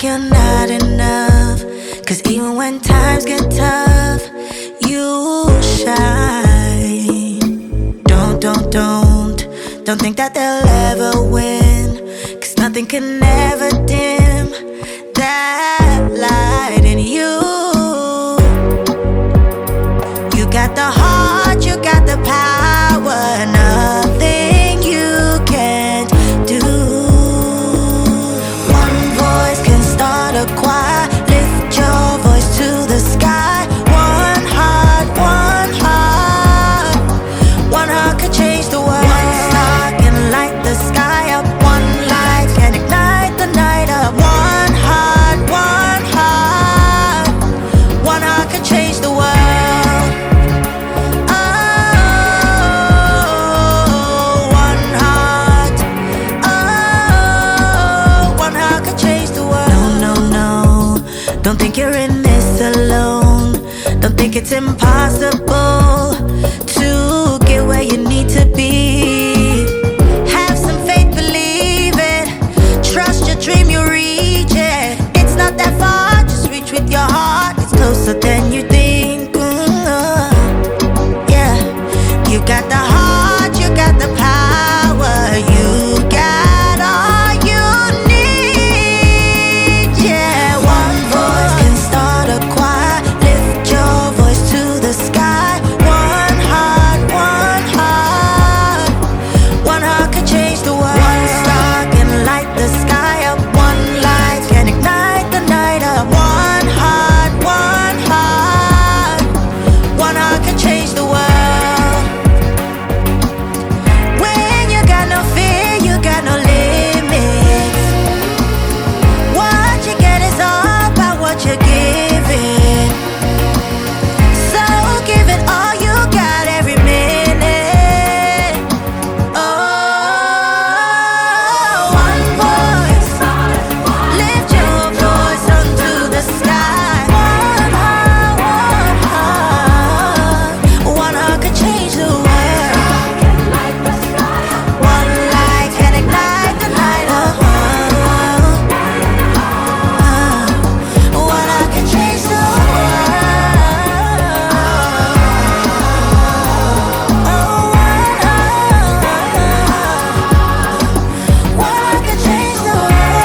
like you're not enough. Cause even when times get tough, you shine. Don't think that they'll ever win. Cause nothing can ever dim that light in you. You got the heart, you got the power. Nothing you can't do. One voice can start a choir. Lift your voice to the sky. One heart, one heart. One heart could change the world. One star can light the sky up. One light can ignite the night up. One heart, one heart. One heart could change the world. Don't think you're in this alone. Don't think it's impossible to get where you need to be. Have some faith, believe it. Trust your dream, you reach it. It's not that far, just reach with your heart. It's closer than you think. Yeah, you got the heart, you got the power. You got all you need. Yeah, one voice can start a choir. Lift your voice to the sky. One heart, one heart. One heart can change the world. One star can light the sky up. One light can ignite the night up. One heart, one heart. One heart can change the world. When you got no fear, you got no limits. What you get is all about what you're giving. So give it all you got every minute. Oh, one voice. Lift your voice unto the sky. One heart, one heart. One heart could change the world. One light can ignite the night. One heart can change the world. One heart can change the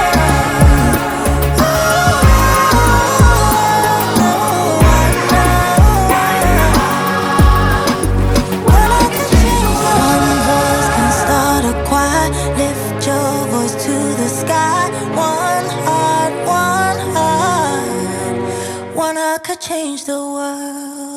One voice can start a choir. Lift your voice to the sky. One heart, one heart. One heart could change the world.